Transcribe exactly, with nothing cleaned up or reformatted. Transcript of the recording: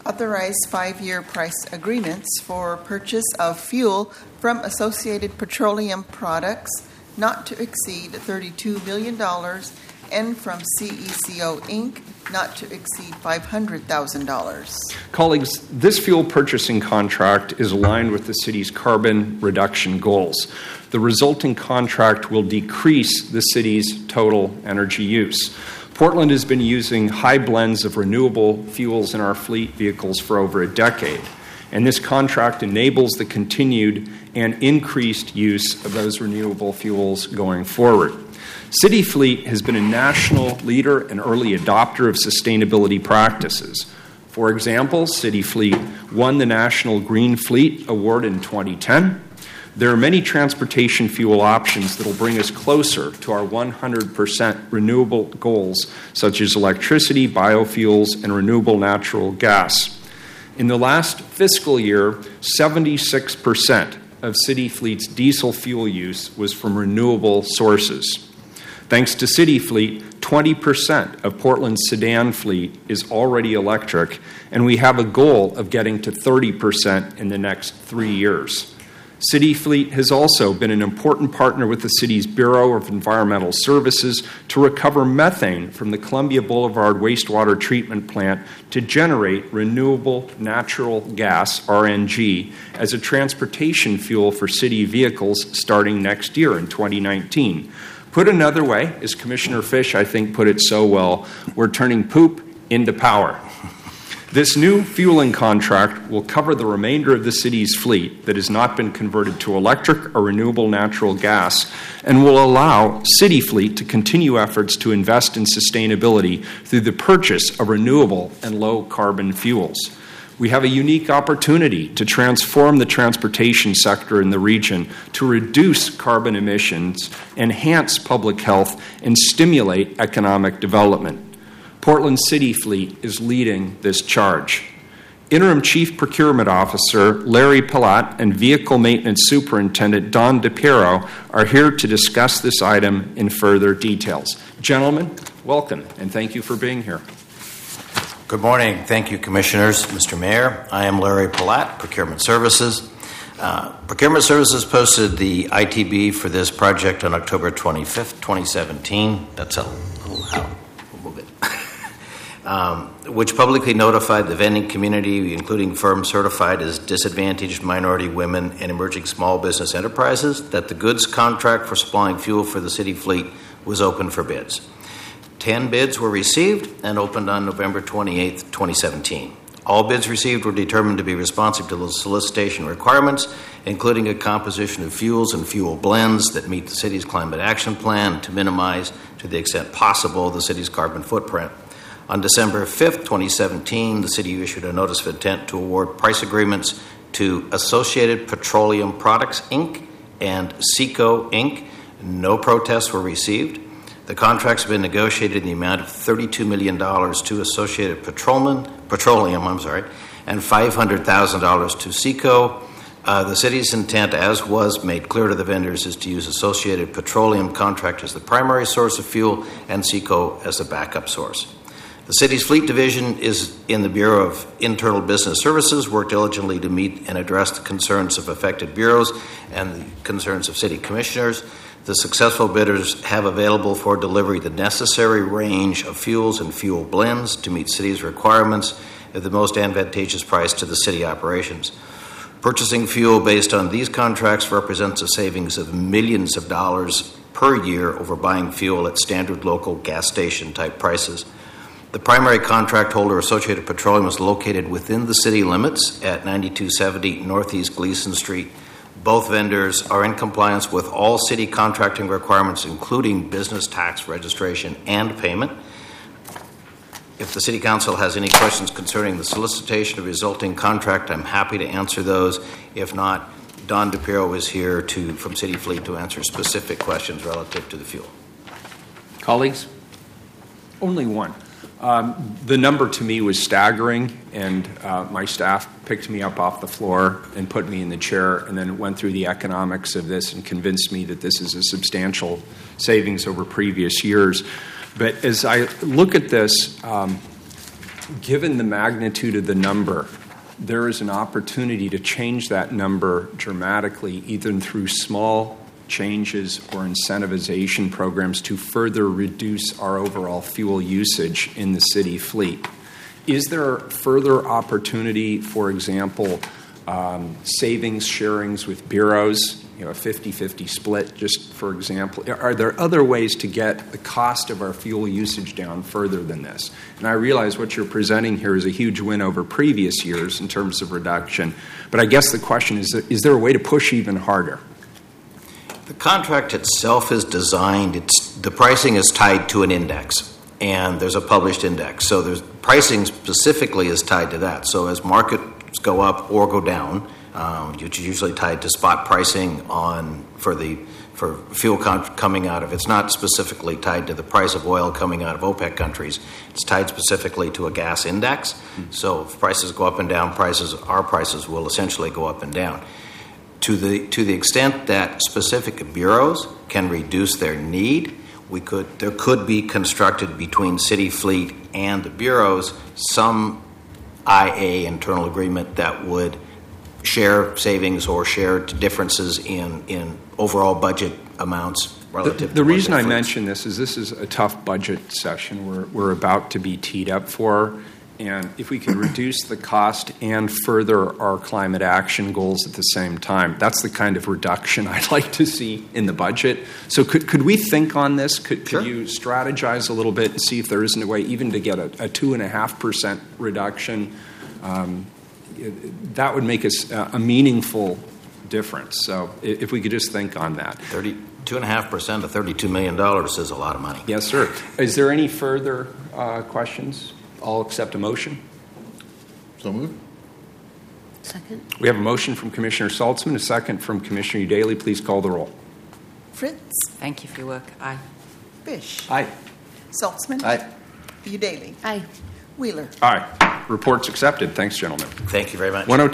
Authorize five-year price agreements for purchase of fuel from Associated Petroleum Products not to exceed thirty-two million dollars and from C E C O, Incorporated not to exceed five hundred thousand dollars. Colleagues, this fuel purchasing contract is aligned with the city's carbon reduction goals. The resulting contract will decrease the city's total energy use. Portland has been using high blends of renewable fuels in our fleet vehicles for over a decade, and this contract enables the continued and increased use of those renewable fuels going forward. City Fleet has been a national leader and early adopter of sustainability practices. For example, City Fleet won the National Green Fleet Award in twenty ten. There are many transportation fuel options that will bring us closer to our one hundred percent renewable goals, such as electricity, biofuels, and renewable natural gas. In the last fiscal year, seventy-six percent of City Fleet's diesel fuel use was from renewable sources. Thanks to City Fleet, twenty percent of Portland's sedan fleet is already electric, and we have a goal of getting to thirty percent in the next three years. City Fleet has also been an important partner with the city's Bureau of Environmental Services to recover methane from the Columbia Boulevard wastewater treatment plant to generate renewable natural gas, R N G, as a transportation fuel for city vehicles starting next year in twenty nineteen. Put another way, as Commissioner Fish, I think, put it so well, we're turning poop into power. This new fueling contract will cover the remainder of the city's fleet that has not been converted to electric or renewable natural gas and will allow City Fleet to continue efforts to invest in sustainability through the purchase of renewable and low-carbon fuels. We have a unique opportunity to transform the transportation sector in the region to reduce carbon emissions, enhance public health, and stimulate economic development. Portland City Fleet is leading this charge. Interim Chief Procurement Officer Larry Palat and Vehicle Maintenance Superintendent Don DePiero are here to discuss this item in further details. Gentlemen, welcome, and thank you for being here. Good morning. Thank you, Commissioners. Mister Mayor, I am Larry Palat, Procurement Services. Uh, Procurement Services posted the I T B for this project on October twenty-fifth, twenty seventeen. That's a little out. We'll move it. um, which publicly notified the vending community, including firms certified as disadvantaged minority women and emerging small business enterprises, that the goods contract for supplying fuel for the city fleet was open for bids. Ten bids were received and opened on November twenty-eighth, twenty seventeen. All bids received were determined to be responsive to the solicitation requirements, including a composition of fuels and fuel blends that meet the city's climate action plan to minimize, to the extent possible, the city's carbon footprint. On December fifth, twenty seventeen, the city issued a notice of intent to award price agreements to Associated Petroleum Products, Incorporated and SECO, Incorporated. No protests were received. The contracts have been negotiated in the amount of thirty-two million dollars to Associated Petroleum, Petroleum I'm sorry, and five hundred thousand dollars to SECO. Uh, the city's intent, as was made clear to the vendors, is to use Associated Petroleum contract as the primary source of fuel and SECO as the backup source. The city's fleet division is in the Bureau of Internal Business Services, worked diligently to meet and address the concerns of affected bureaus and the concerns of city commissioners. The successful bidders have available for delivery the necessary range of fuels and fuel blends to meet city's requirements at the most advantageous price to the city operations. Purchasing fuel based on these contracts represents a savings of millions of dollars per year over buying fuel at standard local gas station type prices. The primary contract holder, Associated Petroleum, is located within the city limits at ninety-two seventy Northeast Gleason Street. Both vendors are in compliance with all city contracting requirements, including business tax registration and payment. If the City Council has any questions concerning the solicitation of resulting contract, I'm happy to answer those. If not, Don DePiero is here to, from City Fleet to answer specific questions relative to the fuel. Colleagues? Only one. Um, the number to me was staggering, and uh, my staff picked me up off the floor and put me in the chair and then went through the economics of this and convinced me that this is a substantial savings over previous years. But as I look at this, um, given the magnitude of the number, there is an opportunity to change that number dramatically, either through small changes or incentivization programs to further reduce our overall fuel usage in the city fleet. Is there further opportunity, for example, um, savings sharings with bureaus, you know, a fifty-fifty split, just for example? Are there other ways to get the cost of our fuel usage down further than this? And I realize what you're presenting here is a huge win over previous years in terms of reduction, but I guess the question is, is there a way to push even harder? The contract itself is designed, it's, the pricing is tied to an index, and there's a published index. So there's pricing specifically is tied to that. So as markets go up or go down, um, which is usually tied to spot pricing on for the for fuel con- coming out of, it's not specifically tied to the price of oil coming out of OPEC countries. It's tied specifically to a gas index. Mm-hmm. So if prices go up and down, prices, our prices will essentially go up and down. To the to the extent that specific bureaus can reduce their need, we could there could be constructed between city fleet and the bureaus some I A internal agreement that would share savings or share differences in, in overall budget amounts relative the, to the reason I fleets. mention this is this is a tough budget session we're, we're about to be teed up for. And if we can reduce the cost and further our climate action goals at the same time, that's the kind of reduction I'd like to see in the budget. So could could we think on this? Could, Sure. could you strategize a little bit and see if there isn't a way even to get a, a two point five percent reduction? Um, it, that would make us a, a meaningful difference. So if, if we could just think on that. thirty-two point five percent of thirty-two million dollars is a lot of money. Yes, sir. Is there any further uh, questions? I'll accept a motion. So moved. Second. We have a motion from Commissioner Saltzman, a second from Commissioner Daly. Please call the roll. Fritz, Thank you for your work. Aye. Fish, Aye. Saltzman, Aye. Udaly, Aye. Wheeler. Aye. Report's accepted. Thanks, gentlemen. Thank you very much. one oh